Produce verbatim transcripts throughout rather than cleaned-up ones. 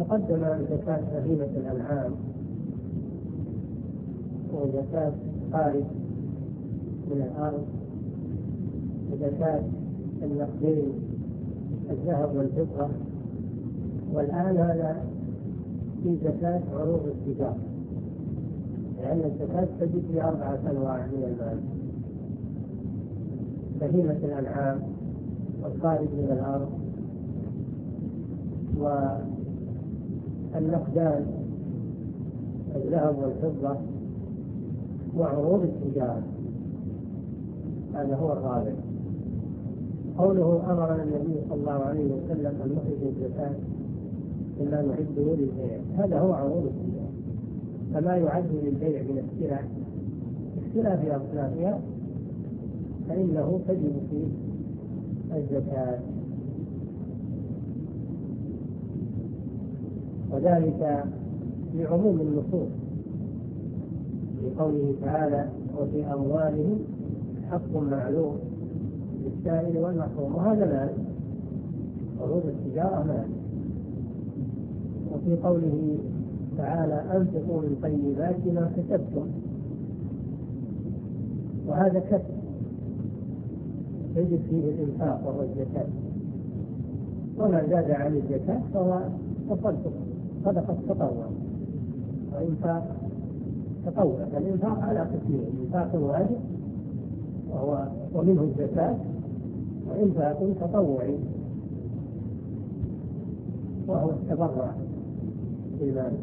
تقدم زكاة بهيمة الأنعام وزكاة خارج من الأرض وزكاة النقدين الذهب والفضة، والآن هذا في زكاة عروض التجارة، لأن الزكاة تجد في أربعة أنواع من المال: بهيمة الأنعام والخارج من الأرض والنقدان الذهب والفضة وعروض التجارة. هذا هو الرابع. قوله أمرنا النبي صلى الله عليه وسلم أن نخرج الزكاة مما نعده للبيع، هذا هو عروض التجارة. فما يعد للبيع من السلع السلع في أصنافها فإنه تجب فيه الزكاة، وذلك لعموم النصوص في قوله تعالى: وفي أموالهم حق معلوم للسائل والمحروم، وهذا مال، عروض التجارة مال. وفي قوله تعالى: أنفقوا من طيبات ما كسبتم، وهذا كسب يجب فيه الإنفاق وهو الزكاة، وما زاد عن الزكاة فهو تصدق، صدقة تطوع وإنفاق تطوع. الإنفاق على قسمين: إنفاق واجب وهو ومنه الزكاة، وإنفاق تطوعي وهو التبرع بالمال.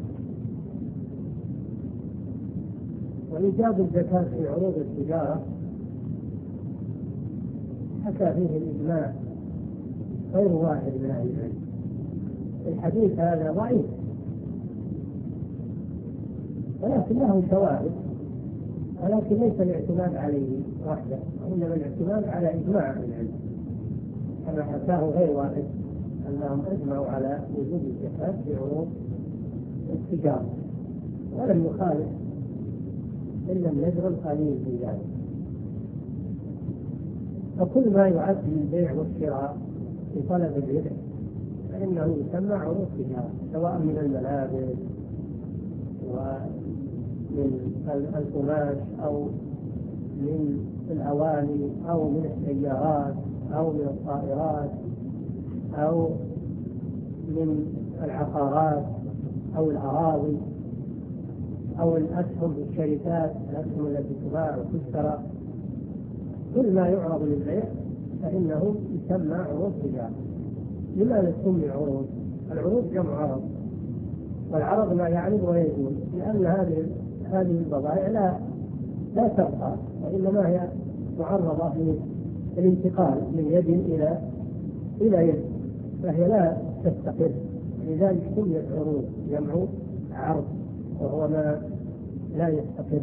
وإيجاب الزكاة في عروض التجارة حكى فيه الإجماع غير واحد من أهل العلم. الحديث هذا ضعيف ولكن له شواهد، ولكن ليس الاعتماد عليه وحده، وإنما الاعتماد على إجماع العلم كما حكاه غير واحد أنهم أجمعوا على وجوب الزكاة في عروض التجارة، ولم يخالف إلا النذر القليل في ذلك. فكل ما يعد من البيع والشراء في طلب الربح فإنه يسمى عروض تجارة، سواء من الملابس ومن القماش أو من الأواني أو من السيارات أو من الطائرات أو من العقارات أو الأراضي أو الأسهم في الشركات، الأسهم التي تباع وتشترى. كل ما يعرض للبيع فإنه يسمى عروض تجارة. لماذا تسمي عروض؟ العروض جمع عرض، والعرض ما يعرض ويزول، لأن هذه هذه البضائع لا لا تبقى، وإنما هي معرضة للانتقال من يد إلى إلى يد، فهي لا تستقر، لذلك سميت عروض، جمع عرض، وهو ما لا يستقر.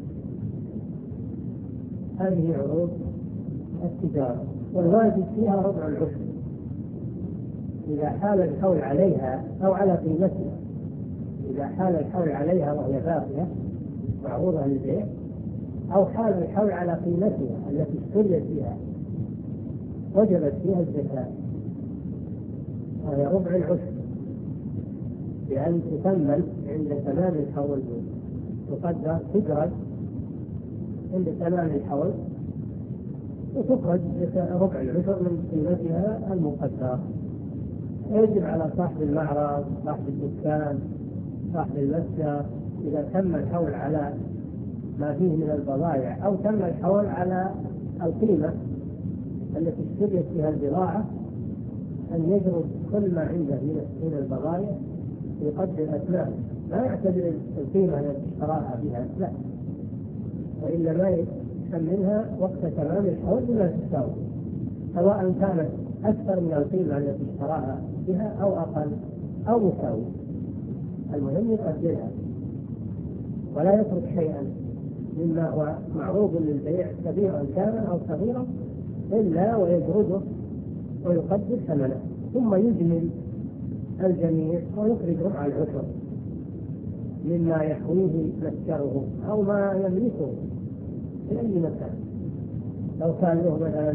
هذه عروض التجارة، والواجب فيها ربع العشر إذا حال الحول عليها أو على قيمتها. إذا حال الحول عليها وهي باقية معروضة للبيع، أو حال الحول على قيمتها التي اشتريت بها وجبت فيها الزكاة، وهي ربع العشر، بأن تكمل عند تمام الحول، تقدر تدرج عند تمام الحول وتخرج ربع العشر من قيمتها المقدرة. يجب على صاحب المعرض، صاحب الدكان، صاحب المتجر، إذا تم الحول على ما فيه من البضائع أو تم الحول على القيمة التي اشتريت فيها البضاعة، أن يجرد كل ما عنده من البضائع يقدر أثناء، لا يعتبر القيمة التي اشتراها بها، لا، وإنما يسمنها وقت تمام الحول بما تساوي، سواء كانت أكثر من القيمة التي اشتراها بها أو أقل أو مساوي، المهم يقدرها ولا يترك شيئا مما هو معروض للبيع كبيرا كان أو صغيرا إلا ويجرده ويقدر ثمنه، ثم يجمل الجميع ويخرج ربع العشر مما يحويه متجره أو ما يملكه في أي مكان. لو كان له مثلا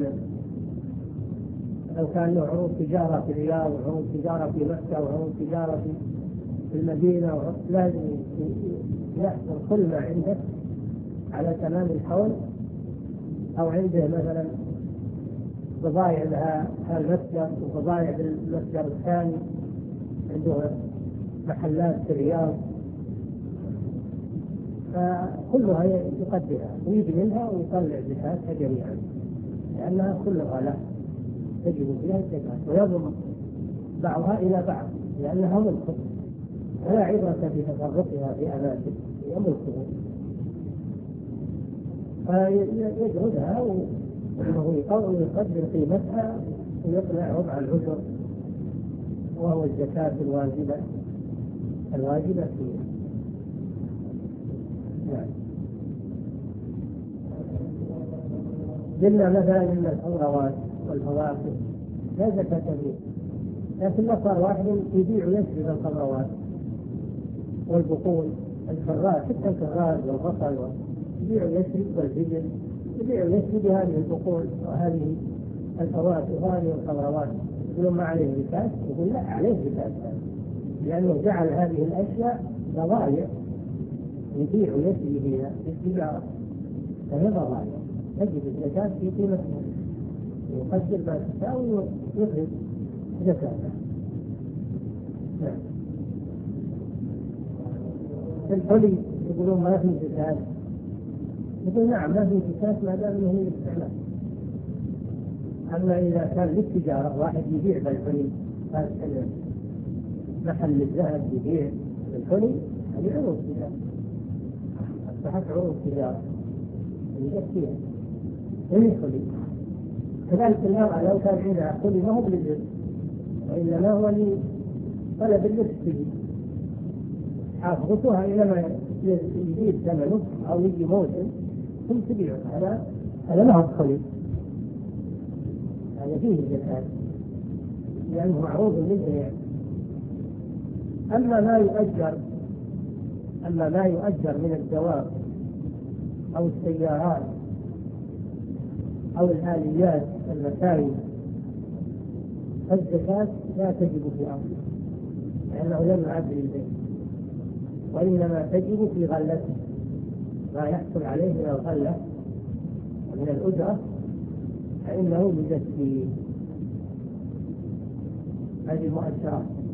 لو كان له عروض تجارة في الرياض وعروض تجارة في مكة وعروض تجارة في المدينة لازم يحصل كل ما عنده على تمام الحول، أو عنده مثلا بضائع لها المتجر وبضائع بالمتجر الثاني، عنده محلات في الرياض، فكلها يقدرها ويبنيها ويطلع زكاتها جميعا، لأنها كلها له تجب فيها الزكاة، ويضم بعضها إلى بعض لأنها ملك، ولا عبرة في تفرقها في أماكن، هي ملكه، فيجعلها وأنه يقدر قيمتها ويطلع ربع العشر، وهو الزكاة الواجبة الواجبة فيها. يعني قلنا مثلا ان الخضروات والفواكه لا زكاة فيه، لكن ما صار واحد يبيع ويشتري الخضروات والبقول الفراش، حتى الفراش والبصل يبيع ويشتري والفجل، يبيع ويشتري بهذه البقول وهذه الفواكه وهذه الخضروات، يقولون ما عليه زكاة، يقول لا عليه زكاة، لأنه جعل هذه الأشياء بضائع يبيع ويشتري فيها بالتجارة، فهي بضائع تجب الزكاة في قيمتها، يقدر ما تساوي ويخرج زكاتها. نعم. الحلي يقولون ما في زكاة، يقول نعم ما في زكاة ما دام انه للاستعمال. اما اذا كان للتجارة، واحد يبيع بالحلي، هذا محل الذهب يبيع بالحلي، هذه عروض تجارة، أصبحت عروض تجارة يزكيها من الحلي. كذلك المرأة لو كان عندها حلي ما هو للجنس، وإنما هو لطلب اللبس به، حافظتها إلى ما يزيد ثمنه أو يجي موسم ثم تبيعه، هذا هذا ما هو حلي، هذا فيه زكاة لأنه معروض للبيع. أما ما يؤجر أما ما يؤجر من الدواب أو السيارات أو الآليات المكاين، الزكاة لا تجب في أصله لأنه لم يعد للبيع، وإنما تجب في غلته، ما يحصل عليه من الغلة ومن الأجرة فإنه يزكي. هذه المؤشرات.